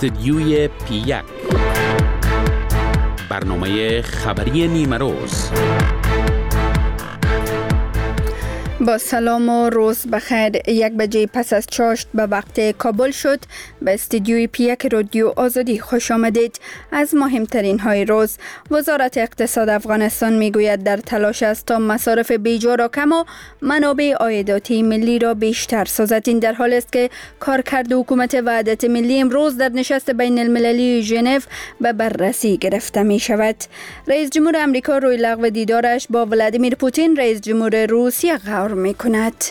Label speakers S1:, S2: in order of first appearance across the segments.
S1: استدیوی پی1 برنامه خبری نیمه روز.
S2: با سلام و روز بخیر. 1 بجه پس از چاشت به وقت کابل شد. به استودیوی پی1 رادیو آزادی خوش آمدید. از مهمترین های روز: وزارت اقتصاد افغانستان میگوید در تلاش است تا مصارف بیجا را کم و منابع عایداتی ملی را بیشتر سازد. این در حالی است که کارکرد حکومت وحدت ملی امروز در نشست بین المللی ژنو به بررسی گرفته می شود. رئیس جمهور آمریکا روی لغو دیدارش با ولادیمیر پوتین رئیس جمهور روسیه قرار می کند.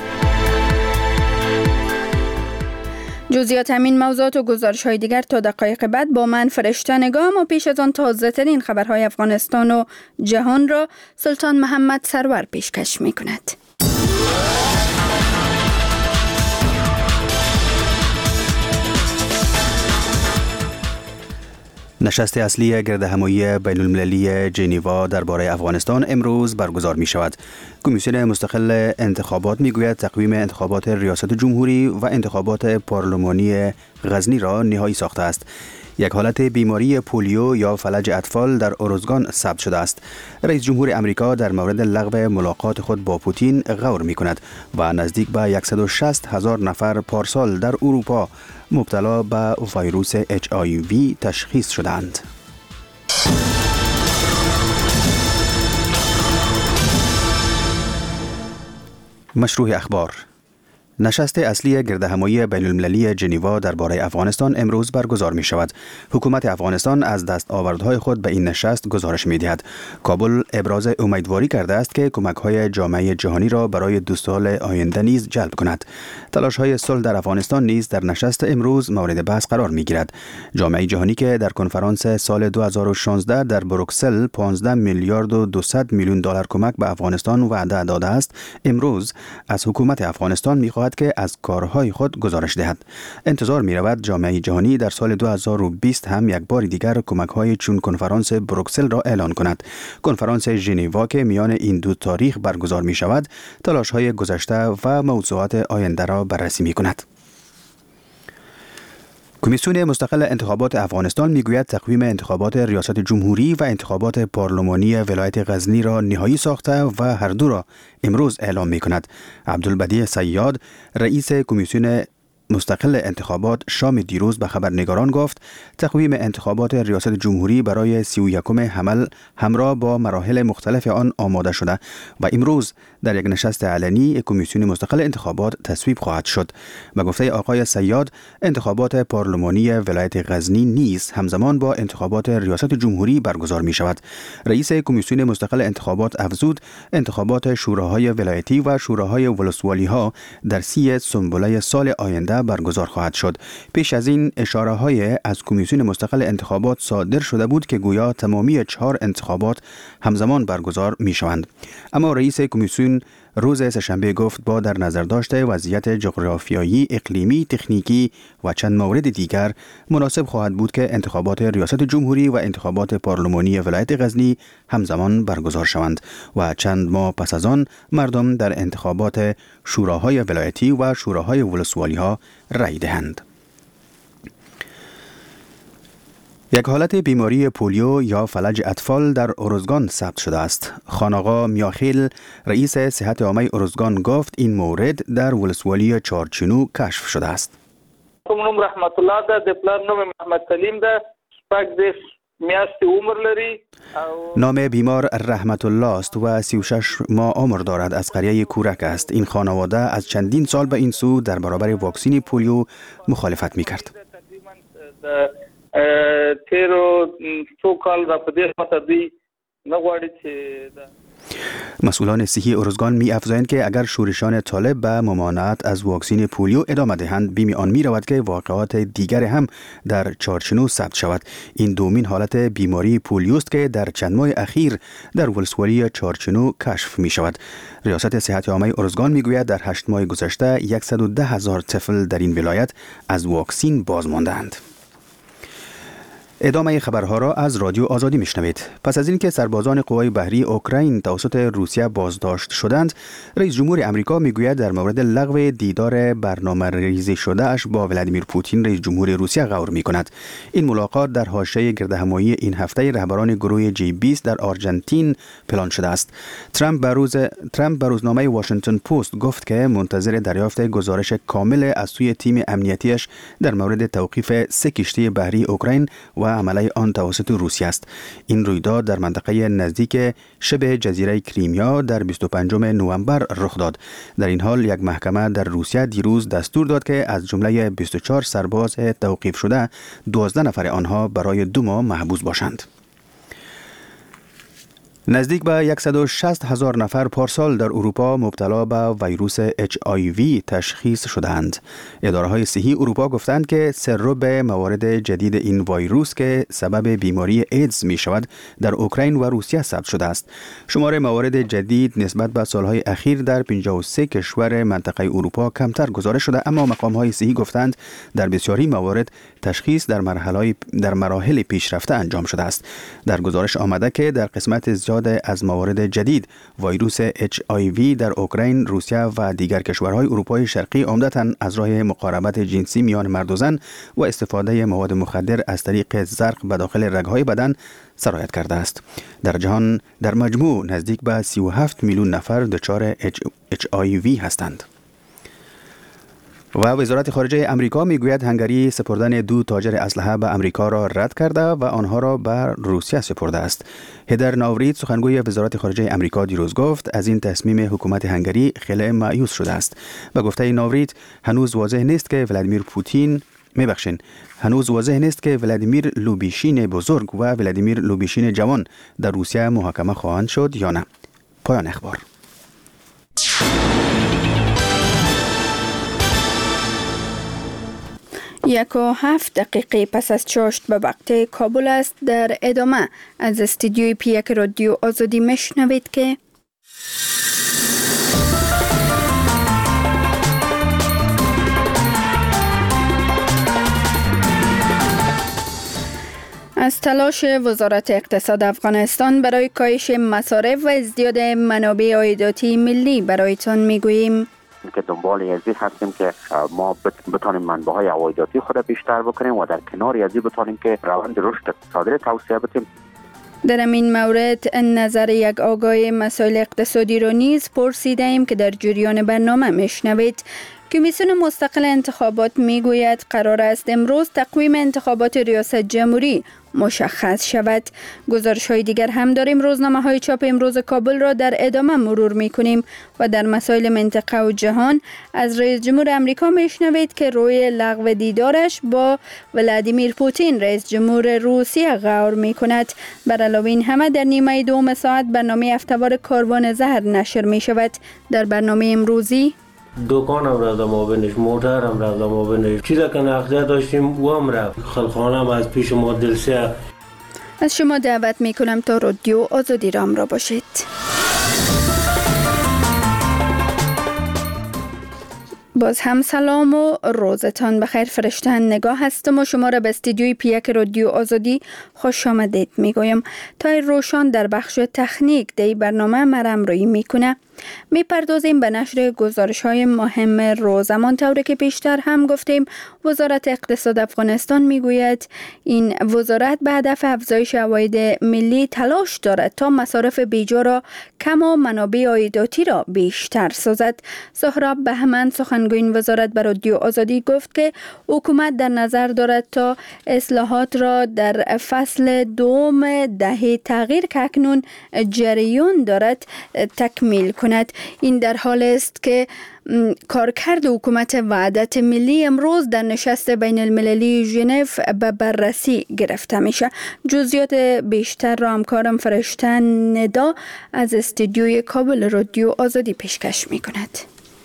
S2: جزئیات همین موضوعات و گزارش های دیگر تا دقایق بعد با من فرشته نگاه. و پیش از آن تازه ترین خبرهای افغانستان و جهان را سلطان محمد سرور پیشکش می کند.
S3: نشست اصلی گردهمایی بین المللی ژنو درباره افغانستان امروز برگزار می شود. کمیسیون مستقل انتخابات می گوید تقویم انتخابات ریاست جمهوری و انتخابات پارلمانی غزنی را نهایی ساخته است. یک حالت بیماری پولیو یا فلج اطفال در ارزگان ثبت شده است. رئیس جمهور امریکا در مورد لغو ملاقات خود با پوتین غور می کند و نزدیک به 160,000 نفر پارسال در اروپا مبتلا به ویروس HIV تشخیص شدند. مشروع اخبار. نشست اصلی گردهمایی بین المللی ژنو درباره افغانستان امروز برگزار می شود. حکومت افغانستان از دستاوردهای خود به این نشست گزارش می دهد. کابل ابراز امیدواری کرده است که کمک‌های جامعه جهانی را برای 2 سال آینده نیز جلب کند. تلاش‌های صلح در افغانستان نیز در نشست امروز مورد بحث قرار می گیرد. جامعه جهانی که در کنفرانس سال 2016 در بروکسل 15 میلیارد و 200 میلیون دلار کمک به افغانستان وعده داده است، امروز از حکومت افغانستان می که از کارهای خود گزارش دهد. انتظار می رود جامعه جهانی در سال 2020 هم یک بار دیگر کمک‌های چون کنفرانس بروکسل را اعلان کند. کنفرانس ژنو که میان این دو تاریخ برگزار می شود، تلاش‌های گذشته و موضوعات آینده را بررسی می کند. کمیسیون مستقل انتخابات افغانستان میگوید تقویم انتخابات ریاست جمهوری و انتخابات پارلمانی ولایت غزنی را نهایی ساخته و هر دو را امروز اعلام می کند. عبدالبدیع صیاد رئیس کمیسیون مستقل انتخابات شام دیروز به خبرنگاران گفت تقویم انتخابات ریاست جمهوری برای 31 حمل همراه با مراحل مختلف آن آماده شده و امروز در یک نشست علنی کمیسیون مستقل انتخابات تصویب خواهد شد. به گفته آقای صیاد، انتخابات پارلمانی ولایت غزنی نیز همزمان با انتخابات ریاست جمهوری برگزار می شود. رئیس کمیسیون مستقل انتخابات افزود انتخابات شوراهای ولایتی و شوراهای ولسوالی ها در 30 سنبله سال آینده برگزار خواهد شد. پیش از این اشاره‌های از کمیسیون مستقل انتخابات صادر شده بود که گویا تمامی 4 انتخابات همزمان برگزار می شوند. اما رئیس کمیسیون روز سه‌شنبه گفت با در نظر داشته وضعیت جغرافیایی، اقلیمی، تکنیکی و چند مورد دیگر مناسب خواهد بود که انتخابات ریاست جمهوری و انتخابات پارلمانی ولایت غزنی همزمان برگزار شوند و چند ماه پس از آن مردم در انتخابات شوراهای ولایتی و شوراهای ولسوالی ها رای دهند. یک حالت بیماری پولیو یا فلج اطفال در ارزگان ثبت شده است. خانآقا میاخیل رئیس صحت عامه ارزگان گفت این مورد در ولسوالی چارچینو کشف شده است.
S4: کوم رحمت الله ده د پلان نوم محمد سلیم ده شپږ میاشت عمر لري.
S3: نام بیمار رحمت الله است و 36 ماه عمر دارد. از قریه کورک است. این خانواده از چندین سال به این سو در برابر واکسن پولیو مخالفت می‌کرد.
S4: تیرو څو کال را په دې خاطر دی نه غواړي چې
S3: مسئولان صحی ارزگان می افزایند که اگر شورشان طالب به ممانعت از واکسن پولیو ادامه دهند بیم آن می رود که واقعات دیگر هم در چارچنو ثبت شود. این دومین حالت بیماری پولیوست که در چند ماه اخیر در ولسوالی چارچنو کشف می شود. ریاست صحت عامه ارزگان می گوید در 8 ماه گذشته 110,000 طفل در این ولایت از واکسن باز ماندند. ادامه خبرها را از رادیو آزادی میشنوید. پس از اینکه سربازان قوای بحری اوکراین توسط روسیه بازداشت شدند، رئیس جمهور امریکا میگوید در مورد لغو دیدار برنامه‌ریزی شده اش با ولادیمیر پوتین رئیس جمهور روسیه غور میکند. این ملاقات در حاشیه گردهمایی این هفته رهبران گروه G20 در آرژانتین پلان شده است. ترامپ به روزنامه واشنگتن پست گفت که منتظر دریافت گزارش کامل از سوی تیم امنیتیش در مورد توقیف 3 کشتی بحری اوکراین و عمله آن توسط روسیه است. این رویداد در منطقه نزدیک شبه جزیره کریمیا در 25 نوامبر رخ داد. در این حال یک محکمه در روسیه دیروز دستور داد که از جمله 24 سرباز توقیف شده 12 نفر آنها برای 2 ماه محبوس باشند. نزدیک به 160,000 نفر پارسال در اروپا مبتلا به ویروس HIV تشخیص شدند. اداره‌های صحی اروپا گفتند که سرب موارد جدید این ویروس که سبب بیماری ایدز می شود در اوکراین و روسیه ثبت شده است. شمار موارد جدید نسبت به سالهای اخیر در 53 کشور منطقه اروپا کمتر گزارش شده، اما مقام‌های صحی گفتند در بسیاری موارد تشخیص در مراحل پیشرفته انجام شده است. در گزارش آمده که در قسمت زیاد از موارد جدید ویروس HIV در اوکراین، روسیه و دیگر کشورهای اروپای شرقی عمدتاً از راه مقاربت جنسی میان مرد و زن و استفاده مواد مخدر از طریق زرق به داخل رگ‌های بدن سرایت کرده است. در جهان در مجموع نزدیک به 37 میلیون نفر دچار HIV هستند. و وزارت خارجه امریکا میگوید هنگری سپردن 2 تاجر اسلحه به امریکا را رد کرده و آنها را به روسیه سپرده است. هدر ناورید سخنگوی وزارت خارجه امریکا دیروز گفت از این تصمیم حکومت هنگری خیلی مایوس شده است. به گفته ناورید هنوز واضح نیست که ولادیمیر لوبیشین بزرگ و ولادیمیر لوبیشین جوان در روسیه محاکمه خواهند شد یا نه. پایان اخبار.
S2: 1:07 پس از چاشت به وقت کابل است. در ادامه از استودیوی پیک رادیو آزادی میشنوید که از تلاش وزارت اقتصاد افغانستان برای کاهش مصارف و ازدیاد منابع عایداتی ملی برایتان میگوییم
S5: که دنبال ازی هستیم که ما بتانیم منبع‌های عایداتی خود بیشتر بکنیم و در کنار ازی بتانیم که روند رشد اقتصادی را توسعه بدیم.
S2: در این مورد نظر یک آگاه مسائل اقتصادی را نیز پرسیدیم که در جریان برنامه میشنوید. کمیسیون مستقل انتخابات میگوید قرار است امروز تقویم انتخابات ریاست جمهوری مشخص شود. گزارش های دیگر هم داریم. روزنامه های چاپ امروز کابل را در ادامه مرور می کنیم و در مسائل منطقه و جهان از رئیس جمهور امریکا میشنوید که روی لغو دیدارش با ولادیمیر پوتین رئیس جمهور روسیه غور می کند. بر علاوه این همه در نیمه دوم ساعت برنامه هفته‌وار کاروان زهر نشر می شود. در برنامه امروزی
S6: دکانم رفتم آبنش، موترم رفتم آبنش، چیزا که نقده داشتیم و هم رفت. خلخانم از پیش ما دلسه.
S2: از شما دعوت می کنم تا رادیو آزادی را همراه باشید. باز هم سلام و روزتان بخیر. فرشته نگاه هستم و شما را به استودیوی پیک رادیو آزادی خوش آمدید میگویم. تایر روشان در بخش تکنیک دی برنامه مرم روی میکنه. میپردازیم به نشر گزارش های مهم روز. همانطور که پیشتر هم گفتیم وزارت اقتصاد افغانستان میگوید این وزارت به هدف افزایش عواید ملی تلاش دارد تا مصارف بیجا را کم و منابع عایداتی را بیشتر سازد. سهراب بهمن سخنگوی این وزارت به رادیو آزادی گفت که حکومت در نظر دارد تا اصلاحات را در فصل دوم دهه تغییر که اکنون جریان دارد تکمیل کند. این در حال است که کارکرد حکومت وحدت ملی امروز در نشست بین المللی ژنو به بررسی گرفته میشه. جزئیات بیشتر را همکارم فرشته ندا از استودیوی کابل رادیو آزادی پیشکش میکند.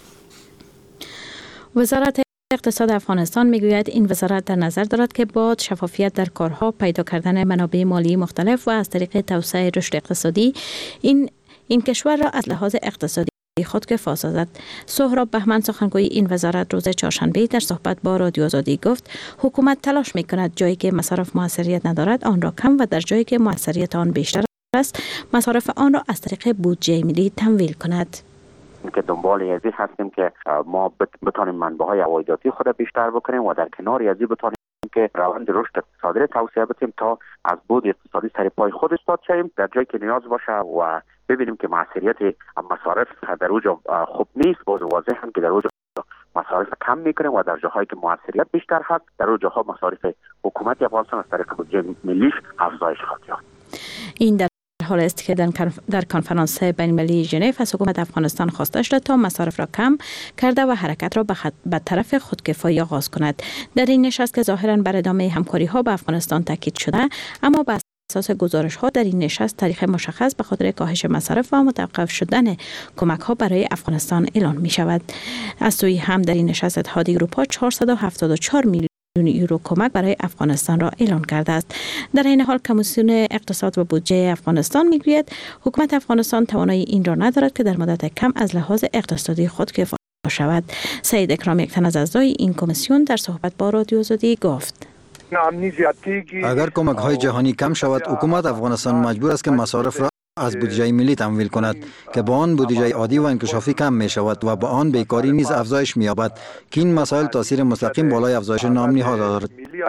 S7: وزارت اقتصاد افغانستان میگوید این وزارت در نظر دارد که با شفافیت در کارها، پیدا کردن منابع مالی مختلف و از طریق توسعه رشد اقتصادی این کشور را از لحاظ اقتصادی خودکفا سازد. سهراب بهمن سخنگوی این وزارت روز چهارشنبه در صحبت با رادیو آزادی گفت حکومت تلاش می‌کند جایی که مصارف موثریت ندارد آن را کم و در جایی که موثریت آن بیشتر است مصارف آن را از طریق بودجه ملی تمویل کند.
S5: که دنبال ازی هستیم که ما بتانیم منبع‌های عوایداتی خود بیشتر بکنیم و در کنار ازی بتانیم که روند رشد اقتصادی را توسعه بدیم تا از بود اقتصادی سر پای خود ایستاد شویم در جایی که نیاز باشه و ببینیم که موثریت مصارف در اوجا خوب نیست. باز واضح هم که در اوجا مصارف کم میکنیم و در جاهایی که موثریت بیشتر هست در اوجا ها مصارف حکومت افغانستان از طریق بودجه ملیش افزایش خواهد یافت.
S7: این در حال است که در کنفرانس بین‌المللی ژنو از حکومت افغانستان خواسته شده تا مصارف را کم کرده و حرکت را به طرف خودکفایی آغاز کند. در این نشست که ظاهراً بر ادامه همکاری‌ها با افغانستان تاکید شده، اما به اساس گزارش‌ها در این نشست تاریخ مشخص به خاطر کاهش مصارف و متوقف شدن کمک‌ها برای افغانستان اعلان می‌شود. از سوی هم در این نشست اتحادیه اروپا 474 میلیون یورو کمک برای افغانستان را اعلان کرده است. در این حال کمیسیون اقتصاد و بودجه افغانستان میگوید حکومت افغانستان توانایی این را ندارد که در مدت کم از لحاظ اقتصادی خودکفا شود. سید اکرام، یک تن از اعضای این کمیسیون، در صحبت با رادیو آزادی گفت:
S8: اگر کمک های جهانی کم شود حکومت افغانستان مجبور است که مصارف را از بودجه ملی تمویل کند که با آن بودجه عادی و انکشافی کم می شود و با آن بیکاری نیز افزایش می یابد که این مسائل تاثیر مستقیم بالای افزایش نامنی ها دارد.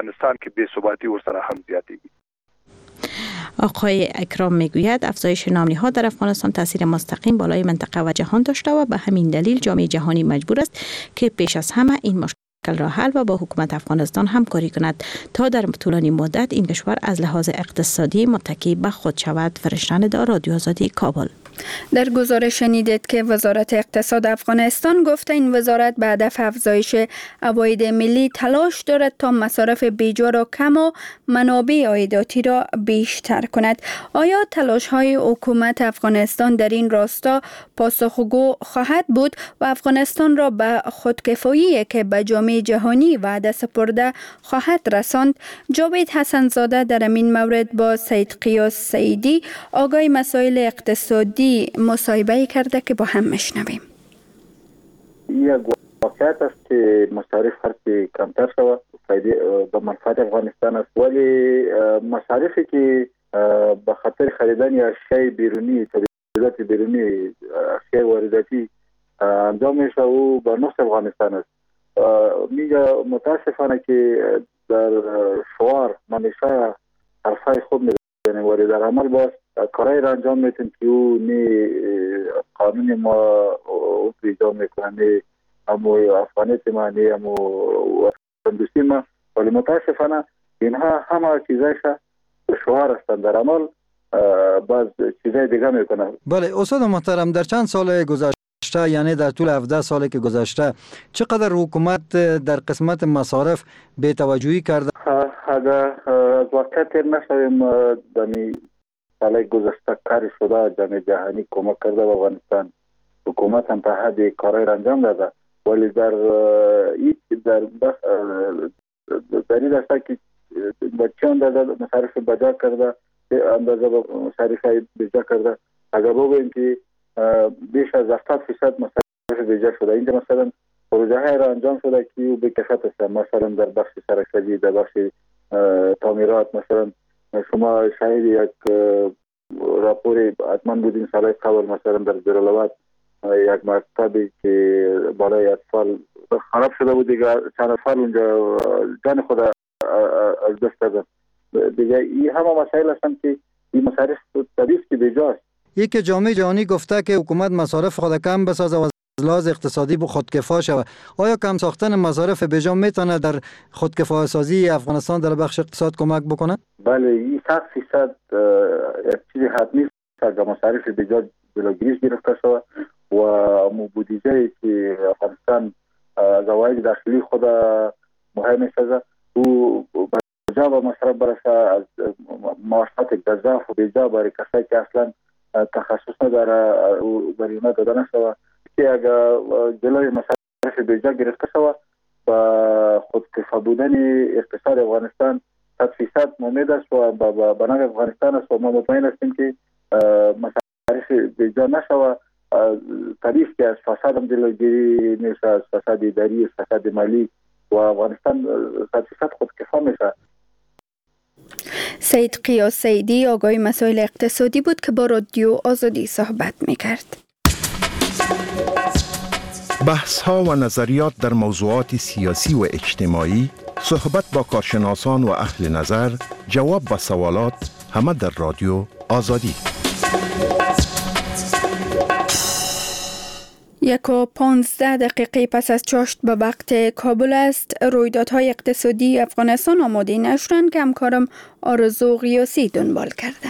S7: آقای اکرام میگوید افزایش نامنی ها در افغانستان تاثیر مستقیم بالای منطقه و جهان داشته و به همین دلیل جامعه جهانی مجبور است که پیش از همه این مشکل را حل و با حکومت افغانستان همکاری کند تا در طولانی مدت این کشور از لحاظ اقتصادی متکی به خود شود. فرشتن رادیو آزادی کابل.
S2: در گزارش شنیدید که وزارت اقتصاد افغانستان گفته این وزارت به هدف افزایش عواید ملی تلاش دارد تا مصارف بیجا را کم و منابع عایداتی را بیشتر کند. آیا تلاش های حکومت افغانستان در این راستا پاسخگو خواهد بود و افغانستان را به خودکفایی که به جامعه جهانی وعده سپرده خواهد رساند؟ جاوید حسن زاده در این مورد با سید قیاس سعیدی آگاه مسائل اقتصادی مصاحبه کرده که با هم میشنویم.
S9: یک واقعیت است که مصارف هرچی کمتر شود به منفعت افغانستان است، ولی مصارفی که به خاطر خریدن اشیاء بیرونی، تجهیزات بیرونی، اشیاء وارداتی انجام میشه او به نفع افغانستان است. میگه متاسفانه که در شعار منشه حرفای خوب میزنیم ولی در عمل باز کارایی را انجام میتیم که او نی قانون ما اجرا میکنه، نی امو افغانیت ما، نی امو اندوسی ما، ولی متاسفانه اینها همه چیزایش شعار هستند، در عمل باز چیزای دیگه میکنه.
S8: بله استاد محترم، در چند سال گذشته یعنی در طول 17 سالی که گذشته چقدر حکومت در قسمت مصارف بی توجهی کرده؟
S9: اگر از واقعیت نشویم دمی سال گذشته کاری شده، جامعه جهانی کمک کرده به افغانستان، حکومت هم تا حدی کارای را انجام داده، ولی در این دسته که بچه اندازه مصارف بجا کرده، اندازه مصارف بجا کرده، اگر بگویم که بیش از 70% مصارف بجا شده. اینجا مثلا پروژه های را انجام شده که او بکفت است، مثلا در بخش سرک‌سازی، در بخش تعمیرات. مثلا شما شاهد یک راپوری حتما بودین سالهای قبل، مثلا در جلال‌آباد یک مکتبی که بالای اطفال خراب شده بود دیگه، چند اطفال اونجا جان خود از دست دادن دیگه. این همه مسائل هستند که این مصارف طبیعی است که بیجاست.
S8: یک جامعه جهانی گفته که حکومت مصارف خود کم بسازه و از لحاظ اقتصادی به خودکفا شود. آیا کم ساختن مصارف بیجا میتونه در خودکفا سازی افغانستان در بخش اقتصاد کمک بکنه؟
S9: بله، این 100% یک چیز حتمی است که مصارف بیجا جلوگیری گرفته شود و بودجه‌ای که افغانستان از عواید داخلی خود مهم می‌سازه او بیجا به مصرف برسه، از معاشات گزاف و بیجا برای کسایی که اصلا تخصص نداره برای اونا داده نشود که اگر جلوی مصارف بیجا گرفته شود با خودکفا بودن اقتصاد افغانستان 100% امید است و به نفع افغانستان است و ما مطمئن هستیم که مصارف بیجا نشود تعریف که از فساد هم جلوگیری میشه، از فساد اداری، فساد مالی و افغانستان 100% خودکفا میشه.
S2: سید قیاس سیدی آگاه مسائل اقتصادی بود که با رادیو آزادی صحبت میکرد.
S10: بحث‌ها و نظریات در موضوعات سیاسی و اجتماعی، صحبت با کارشناسان و اهل نظر، جواب به سوالات، همه در رادیو آزادی.
S2: 1:15 پس از چاشت به وقت کابل است. رویدادهای اقتصادی افغانستان آماده نشدند که همکارم آرزو غیاسی دنبال کرده.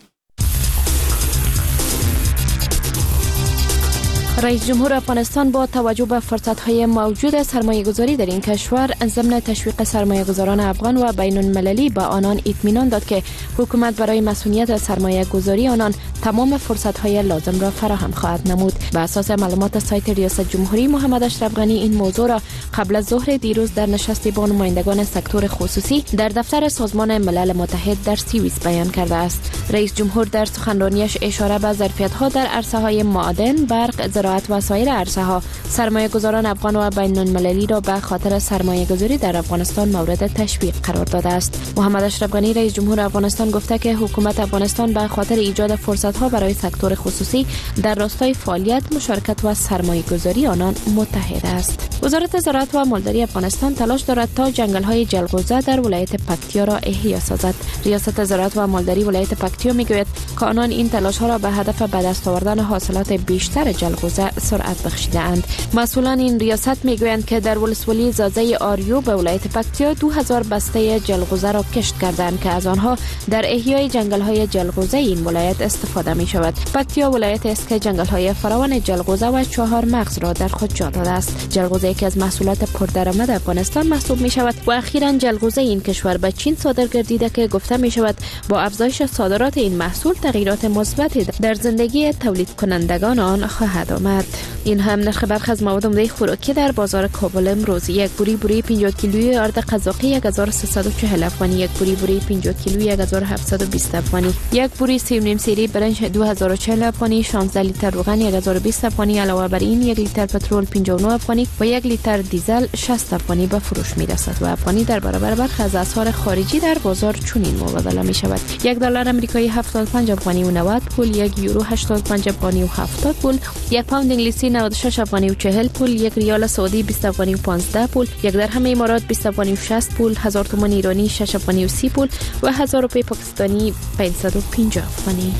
S11: رئیس جمهور افغانستان با توجه به فرصت‌های موجود سرمایه‌گذاری در این کشور ضمن تشویق سرمایه‌گذاران افغان و بین‌المللی به آنان اطمینان داد که حکومت برای مسئولیت سرمایه‌گذاری آنان تمام فرصت‌های لازم را فراهم خواهد نمود. بر اساس معلومات سایت ریاست جمهوری، محمد اشرف غنی این موضوع را قبل از ظهر دیروز در نشستی با نمایندگان سکتور خصوصی در دفتر سازمان ملل متحد در سوئیس بیان کرده است. رئیس جمهور در سخنرانیش اشاره به ظرفیت‌ها در عرصه‌های معادن، برق، زراعت و سایر عرصه‌ها سرمایه‌گذاران افغان و بین‌المللی را به خاطر سرمایه‌گذاری در افغانستان مورد تشویق قرار داده است. محمد اشرف غنی رئیس جمهور افغانستان گفته که حکومت افغانستان به خاطر ایجاد فرصت‌ها برای سکتور خصوصی در راستای فعالیت، مشارکت و سرمایه‌گذاری آنان متحد است. وزارت زراعت و مالداری افغانستان تلاش دارد تا جنگل‌های جلغوزه در ولایت پکتیا را احیا سازد. ریاست زراعت و مالداری ولایت پکتیا می‌گوید که آنان این تلاش‌ها را به هدف به دست آوردن حاصلات بیشتر جلغوزه سرعت بخشیده‌اند. مسئولان این ریاست می‌گویند که در ولسوالی زازه آریو به ولایت پکتیا 2000 بسته جلغوزه را کشت کردند که از آنها در احیای جنگل‌های جلغوزه این ولایت استفاده می‌شود. پکتیا ولایت است که جنگل‌های فراوان جلغوزه و 4 مغز را در خود جا داده است. جلغوزه یکی از محصولات پردرآمد افغانستان محسوب می‌شود و اخیراً جلغوزه این کشور به چین صادر گردیده که گفته می‌شود با افزایش صادرات این محصول تغییرات مثبتی در زندگی تولید کنندگان آن خواهد آمد. این هم نرخ برخی از مواد عمده خوراکی در بازار کابل امروز: یک بوری 50 کیلویی آرد قزاقی 1340 افغانی، یک بوری 50 کیلویی 1720 افغانی، یک بوری 3.5 سری برنج 2040 افغانی، 16 لیتر روغن 1020 افغانی. علاوه بر این 1 لیتر پترول 59 افغانی و 1 لیتر دیزل 60 افغانی به فروش می‌رسد و افغانی در برابر برخی از اسعار خارجی در بازار چنین مبادله می‌شود: $1 آمریکایی 75 افغانی و 90 پول، 1 یورو 85 افغانی و 70 پول، 1 پوند انگلیسی 96 افغانی و 40 پول، 1 ریال سعودی 20 افغانی و 15 پول، 1 درهم امارات 20 افغانی و 60 پول، 1000 تومان ایرانی 6 افغانی و 30 پول و 1000 روپیه پاکستانی 550 افغانی.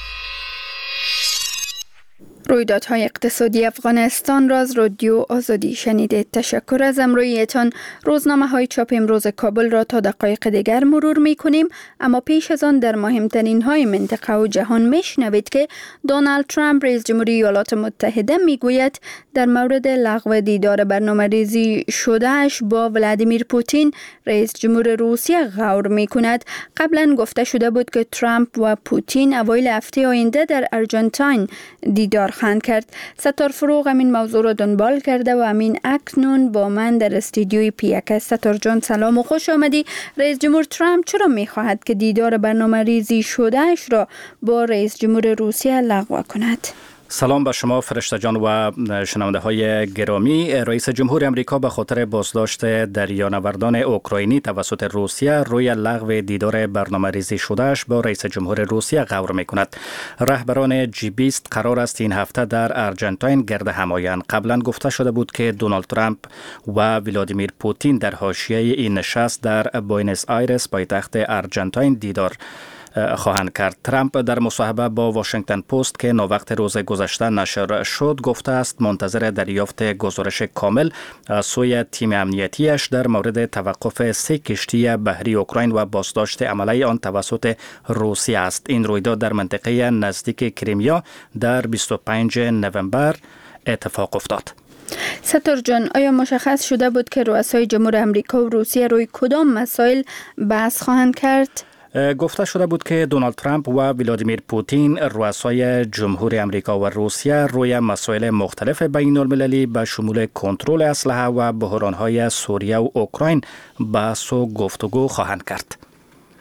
S2: رویدادهای اقتصادی افغانستان را از رادیو آزادی شنیدید. تشکر از همراهیتان. روزنامه‌های چاپ امروز کابل را تا دقایق دیگر مرور می‌کنیم، اما پیش از آن در مهمترین های منطقه و جهان میشنوید که دونالد ترامپ رئیس جمهوری ایالات متحده میگوید در مورد لغو دیدار برنامه‌ریزی شده‌اش با ولادیمیر پوتین رئیس جمهور روسیه غور می‌کند. قبلا گفته شده بود که ترامپ و پوتین اوایل هفته آینده در آرژانتین دیدار خواهند کرد. ستار فروغ این موضوع را دنبال کرده و امین اکنون با من در استودیوی پیک. ستار جان سلام و خوش آمدی. رئیس جمهور ترامپ چرا می‌خواهد که دیدار برنامه‌ریزی شده‌اش را با رئیس جمهور روسیه لغو کند؟
S12: سلام به شما فرشته جان و شنونده های گرامی. رئیس جمهور امریکا به خاطر بازداشت دریانوردان اوکراینی توسط روسیه روی لغو دیدار برنامه‌ریزی شدهش با رئیس جمهور روسیه غور می‌کند. رهبران G20 قرار است این هفته در آرژانتین گرد هم آیند. قبلا گفته شده بود که دونالد ترامپ و ولادیمیر پوتین در حاشیه این نشست در بوئنوس آیرس پایتخت آرژانتین دیدار خواهند کرد. ترامپ در مصاحبه با واشنگتن پست که ناوقت روز گذشته نشر شد گفته است منتظر دریافت گزارش کامل از سوی تیم امنیتیش در مورد توقف 3 کشتی بحری اوکراین و بازداشت عملی آن توسط روسیه است. این رویداد در منطقه نزدیک کریمیا در 25 نوامبر اتفاق افتاد.
S2: ستار جان، آیا مشخص شده بود که رؤسای جمهور امریکا و روسیه روی کدام مسائل بحث خواهند کرد؟
S12: گفته شده بود که دونالد ترامپ و ولادیمیر پوتین رؤسای جمهور امریکا و روسیه روی مسائل مختلف بین المللی به شمول کنترل اسلحه و بحران‌های سوریه و اوکراین بحث و گفتگو خواهند کرد.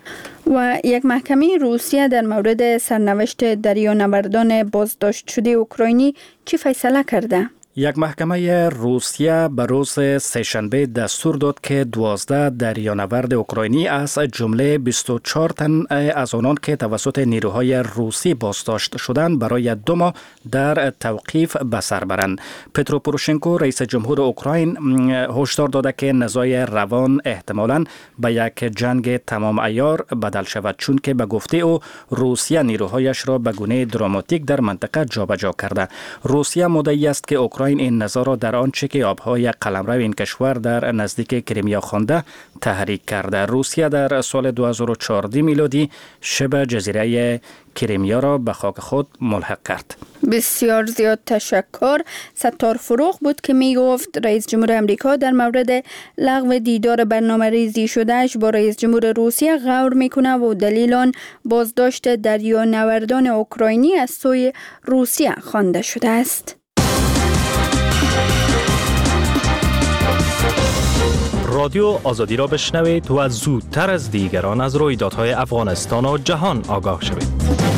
S2: و یک محکمه روسیه در مورد سرنوشت دریانوردان بازداشت شده اوکراینی چی فیصله کرده؟
S12: یک محکمه روسیه به روز سه‌شنبه دستور داد که 12 دریانورد اوکراینی از جمله 24 تن از آنان که توسط نیروهای روسی بازداشت شدند برای 2 ماه در توقیف به سر برند. پترو پوروشنکو رئیس جمهور اوکراین هشدار داده که نزاع روان احتمالاً به یک جنگ تمام عیار بدل شود، چون که به گفته او روسیه نیروهایش را به گونه دراماتیک در منطقه جابجا کرده. روسیه مدعی است که اوکراین این نزاع را در آنچه که آبهای قلمرو این کشور در نزدیک کریمیا خوانده تحریک کرده. روسیه در سال 2014 میلادی شبه جزیره کریمیا را به خاک خود ملحق کرد.
S2: بسیار زیاد تشکر. ستار فروغ بود که می گفت رئیس جمهور امریکا در مورد لغو دیدار برنامه ریزی شدهش با رئیس جمهور روسیه غور میکنه و دلیل آن بازداشت دریانوردان اوکراینی از سوی روسیه خوانده شده است.
S13: رادیو آزادی را بشنوید و زودتر از دیگران از رویدادهای افغانستان و جهان آگاه شوید.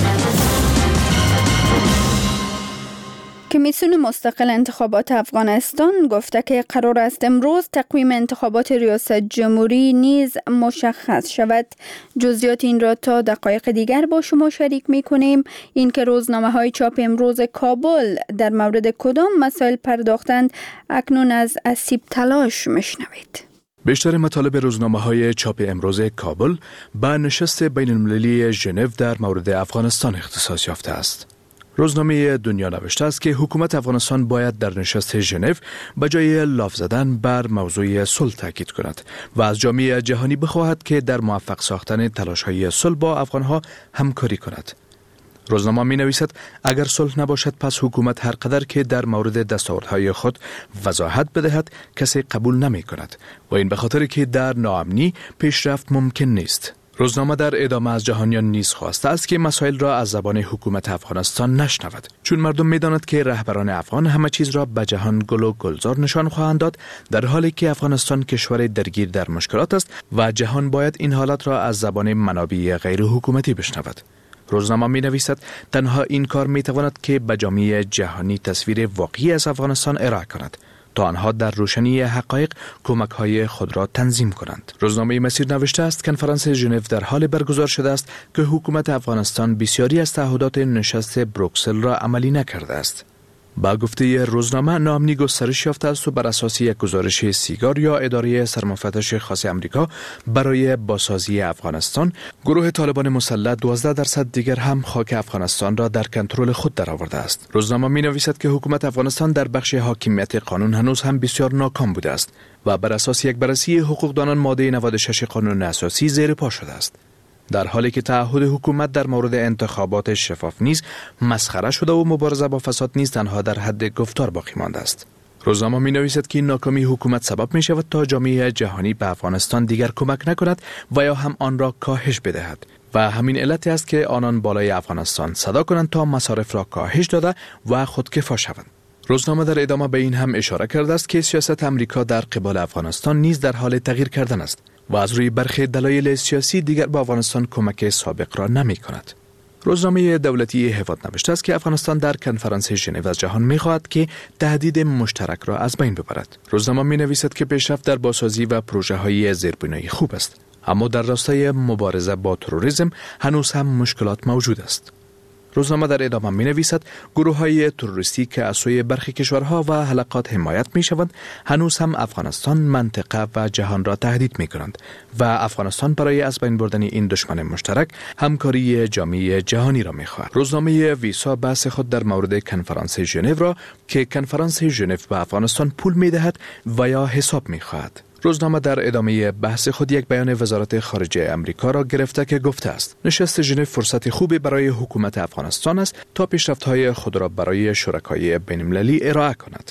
S2: کمیسیون مستقل انتخابات افغانستان گفته که قرار است امروز تقویم انتخابات ریاست جمهوری نیز مشخص شود. جزئیات این را تا دقایق دیگر با شما شریک می کنیم. این که روزنامه‌های چاپ امروز کابل در مورد کدام مسائل پرداختند اکنون از اسیب تلاش میشنوید.
S14: بیشتر مطالب روزنامه‌های چاپ امروز کابل به نشست بین المللی ژنو در مورد افغانستان اختصاص یافته است. روزنامه دنیا نوشته است که حکومت افغانستان باید در نشست ژنو به جای لاف زدن بر موضوع صلح تاکید کند و از جامعه جهانی بخواهد که در موفق ساختن تلاش‌های صلح با افغان‌ها همکاری کند. روزنامه می نویسد اگر صلح نباشد پس حکومت هر قدر که در مورد دستاوردهای خود وضاحت بدهد کسی قبول نمی کند و این به خاطر که در ناامنی پیشرفت ممکن نیست. روزنامه در ادامه از جهانیان نیز خواسته است که مسائل را از زبان حکومت افغانستان نشنود، چون مردم می داند که رهبران افغان همه چیز را به جهان گل و گلزار نشان خواهند داد، در حالی که افغانستان کشور درگیر در مشکلات است و جهان باید این حالت را از زبان منابع غیر حکومتی بشنود. روزنامه می نویسد تنها این کار می تواند که به جامعه جهانی تصویر واقعی از افغانستان ارائه کند تا آنها در روشنی حقایق کمک‌های خود را تنظیم کنند. روزنامه مسیر نوشته است کنفرانس ژنو در حال برگزار شده است که حکومت افغانستان بسیاری از تعهدات نشست بروکسل را عملی نکرده است. با گفته روزنامه ناامنی گسترش یافته است و بر اساس یک گزارش سیگار یا اداره سرمفتش خاص آمریکا برای بازسازی افغانستان، گروه طالبان مسلح 12% دیگر هم خاک افغانستان را در کنترل خود درآورده است. روزنامه می نویسد که حکومت افغانستان در بخش حاکمیت قانون هنوز هم بسیار ناکام بوده است و بر اساس یک بررسی حقوقدانان ماده 96 قانون اساسی زیر پا شده است. در حالی که تعهد حکومت در مورد انتخابات شفاف نیز مسخره شده و مبارزه با فساد نیز تنها در حد گفتار باقی مانده است. روزنامه می نویسد که این ناکامی حکومت سبب می شود تا جامعه جهانی به افغانستان دیگر کمک نکند و یا هم آن را کاهش بدهد و همین علت است که آنان بالای افغانستان صدا کنند تا مصارف را کاهش داده و خودکفا شوند. روزنامه در ادامه به این هم اشاره کرده است که سیاست امریکا در قبال افغانستان نیز در حال تغییر کردن است و از روی برخی دلایل سیاسی دیگر به افغانستان کمک سابق را نمی کند. روزنامه دولتی هواد نوشته است که افغانستان در کنفرانس ژنو از جهان می خواهد که تهدید مشترک را از بین ببرد. روزنامه می نویسد که پیشرفت در بازسازی و پروژه های زیربنایی خوب است، اما در راستای مبارزه با تروریسم هنوز هم مشکلات موجود است. روزنامه در ادامه می نویسد گروه‌های تروریستی که از سوی برخی کشورها و حلقات حمایت می شوند هنوز هم افغانستان، منطقه و جهان را تهدید می کنند و افغانستان برای از بین بردن این دشمن مشترک همکاری جامعه جهانی را می خواهد. روزنامه ویسا بحث خود در مورد کنفرانس ژنو را که کنفرانس ژنو به افغانستان پول می دهد و یا حساب می خواهد. روزنامه در ادامه بحث خود یک بیان وزارت خارجه امریکا را گرفته که گفته است نشست ژنو فرصت خوبی برای حکومت افغانستان است تا پیشرفت‌های خود را برای شرکای بین‌المللی ارائه کند.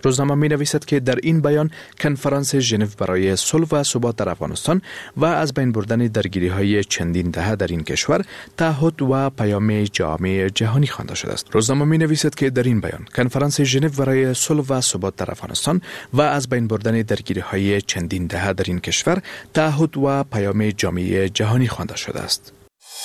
S14: روزنامه می نویسد که در این بیان کنفرانس ژنو برای صلح و ثبات در افغانستان و از بین بردن درگیری های چندین دهه در این کشور تعهد و پیام جامع جهانی خوانده شده است. روزنامه می نویسد که در این بیان کنفرانس ژنو برای صلح و ثبات در افغانستان و از بین بردن درگیری های چندین دهه در این کشور تعهد و پیام جامع جهانی خوانده شده است.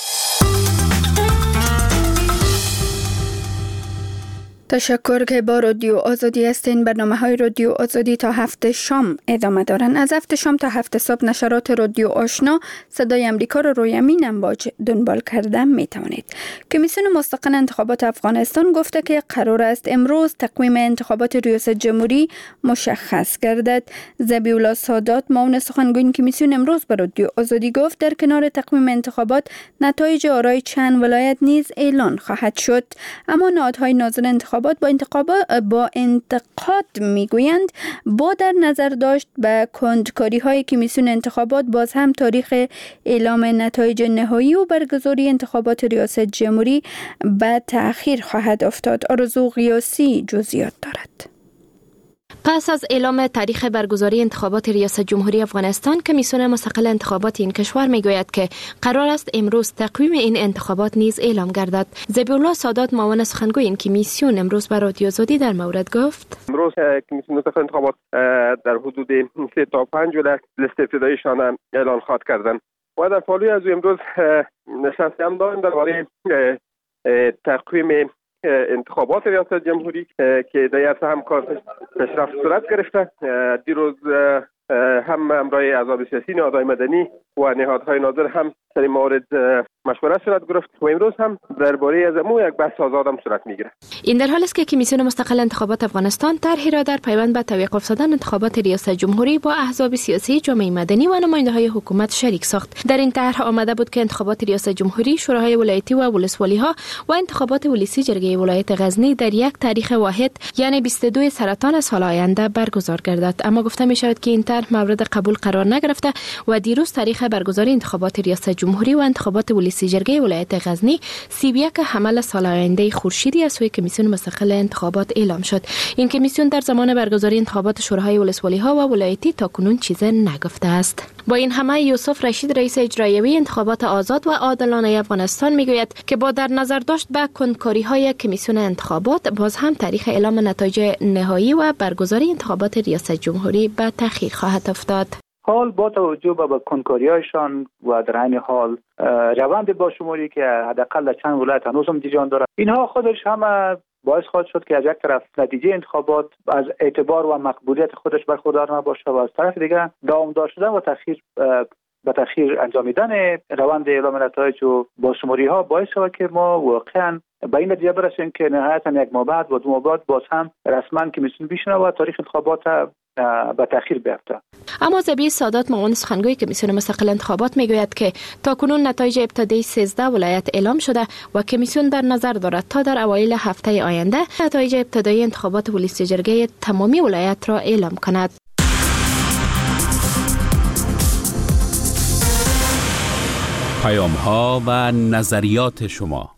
S2: تشکر که با رادیو آزادی هستین. برنامه‌های رادیو آزادی تا 7 شام ادامه دارن. از 7 شام تا 7 صبح نشرات رادیو آشنا صدای امریکا را روی امین امواج دنبال کرده می توانید. کمیسیون مستقل انتخابات افغانستان گفته که قرار است امروز تقویم انتخابات ریاست جمهوری مشخص گردد. ذبیح‌الله سادات معاون سخنگوی کمیسیون امروز به رادیو آزادی گفت در کنار تقویم انتخابات نتایج آرای چند ولایت نیز اعلان خواهد شد. اما نهادهای ناظر انتخابات با انتقاد میگویند با در نظر داشت به کندکاری های کمیسیون انتخابات باز هم تاریخ اعلام نتایج نهایی و برگزاری انتخابات ریاست جمهوری به تأخیر خواهد افتاد. آرزو غیاسی جزئیات دارد.
S11: پس از اعلام تاریخ برگزاری انتخابات ریاست جمهوری افغانستان، کمیسیون مستقل انتخابات این کشور میگوید که قرار است امروز تقویم این انتخابات نیز اعلام گردد. ذبیح‌الله سادات معاون سخنگوی این کمیسیون امروز بر رادیو آزادی در مورد گفت:
S15: امروز کمیسیون مستقل انتخابات در حدود 3 تا 5 لیست ابتداییشان اعلان خواهد کردند و در پالوی از امروز نشست هم داریم درباره تقویم انتخابات ریاست جمهوری که در عرصه هم کار پیشرفت صورت گرفته. دیروز هم همراه احزاب سیاسی، نهادهای مدنی و نهادهای ناظر هم سر موارد مشورت صورت گرفت و امروز هم درباره از یک بحث آزاد هم صورت میگیره.
S11: این در حالی است که کمیسیون مستقل انتخابات افغانستان طرحی را در پیوند به توقف زدن انتخابات ریاست جمهوری با احزاب سیاسی، جامعه مدنی و نماینده‌های حکومت شریک ساخت. در این طرح آمده بود که انتخابات ریاست جمهوری، شوراهای ولایتی و ولسوالی‌ها و انتخابات ولسی جرگه ولایت غزنی در یک تاریخ واحد یعنی 22 سرطان سال آینده برگزار گردد. اما گفته می شود که این طرح مورد قبول قرار نگرفته و دیروز تاریخ برگزاری انتخابات ریاست جمهوری و انتخابات ولسی جرگه ولایت غزنی 31 حمل سال آینده خورشیدی از سوی کمیسیون مستقل انتخابات اعلام شد. این کمیسیون در زمان برگزاری انتخابات شوراهای ولسوالی‌ها و ولایتی تاکنون چیزی نگفته است. با این همه یوسف رشید رئیس اجرایی انتخابات آزاد و عادلانه افغانستان میگوید که با در نظر داشت به کندکاری‌های کمیسیون انتخابات باز هم تاریخ اعلام نتایج نهایی و برگزاری انتخابات ریاست جمهوری به تأخیر خواهد افتاد.
S16: حال با توجه به کنکاری‌هایشان و در عین حال روند با شماری که حداقل در چند ولایت هنوز هم جریان دارد، اینها خودش هم باعث خواهد شد که از یک طرف نتیجه انتخابات از اعتبار و مقبولیت خودش برخوردار نباشه و از طرف دیگر دامدار شدن و به تأخیر انجامیدن روند اعلام نتایج و بازشماری‌ها باعث شود که ما واقعاً به این نتیجه برسیم که نهایتاً 1 ماه بعد و 2 ماه بعد باز هم رسما کمیسیون بشینه و تاریخ انتخابات به تأخیر بیفته.
S11: اما ذبیح‌الله سادات معاون سخنگوی کمیسیون مستقل انتخابات میگوید که تاکنون نتایج ابتدایی 13 ولایت اعلام شده و کمیسیون در نظر دارد تا در اوایل هفته آینده نتایج ابتدایی انتخابات ولسی جرگه تمامی ولایت را اعلام کند.
S1: پیام‌ها و نظریات شما.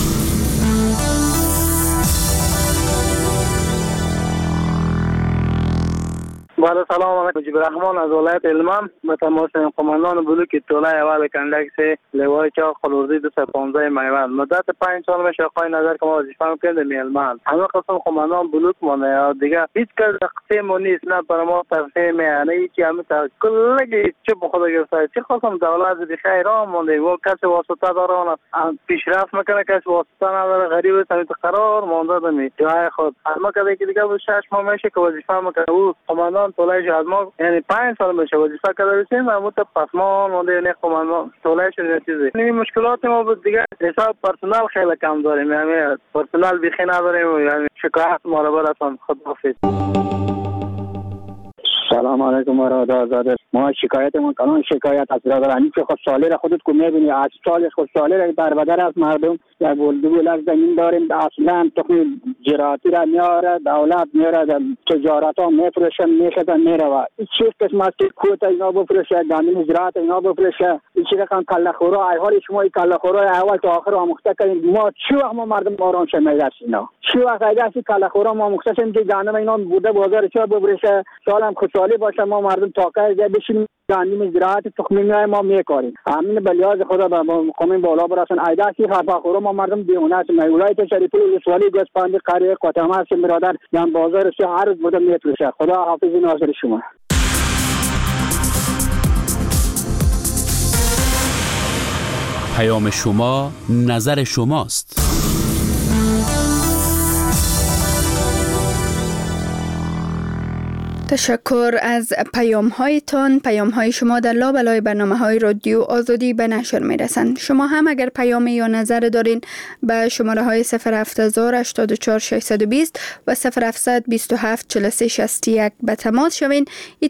S4: بله سلام علیکم. مجیب الرحمن از ولایت علمم به تماس قماندان بلوک طوله اول کندکس لوای چاق خلوردی 215 میوند مدت 5 سال میشه خواهی نظر که ما وظیفه میکنیم میلمند همه قسم قماندان بلوک مانه دیگه هیچ کس تقسیم نیست نه پر ما تقسیم یعنی هیچ همه کلگی چه به خود گرفته چه خواستم دولت بخیر مونده و کسی واسطه داره پیشرفت میکنه کسی واسطه نداره غریب است قرار مونده دمی جای خود اما که دیگه 6 ماه میشه که وظیفه میکنه او قماندان طولایش از ما یعنی 5 سال میشه وظیفه کرده بسیم و مت پسمان مونده یعنی قماندان طولایش چیزی این مشکلات ما بود دیگه حساب پرسنل خیلی کم داریم یعنی پرسنل بیخی نداریم یعنی شکایت ما رو براتون خداحافظ.
S17: سلام علیکم و رادار ما شکایتمون کلان شکایت از برادرانی که خوشحالی را خودت کو میبینی از سال خوشحالی را در بدر از مردم یک بولدو زمین داریم اصلا تخم زراعتی را میاره دولت میاره تجارت ها میفروشه میخزن میره چیز قسم است که کوت اینا بفروشه گندم زراعت اینا بفروشه این چیز رقم کله خورا ایوال شما این کله خورا اول تا آخر آموخته کنیم ما چی وقت ما مردم آرام شمیدست اینا چی وقت ایدستی کله خورا ما آموخته شدیم که گندم اینا بوده بازار چه بفروشه سال هم خوشحالی باشه ما مردم تاکه جای بشیم گندم زراعت تخمی ما میکاریم همین به لحاظ خدا به مقام بالا برسن ایدستی خرفا خورا ما مردم دیونه است ولایت شریف ولسوالی گسپاندی قریه قطامه است برادر یان بازار سه هر روز بوده میفروشه خدا حافظ ناصر شما
S1: پیام شما نظر شماست.
S2: تشکر از پیام های شما در لابلای برنامه های رادیو آزادی به نشر می رسند. شما هم اگر پیام یا نظر دارین به شماره های 07084 620 و 0727 43 61 به تماس شوین. این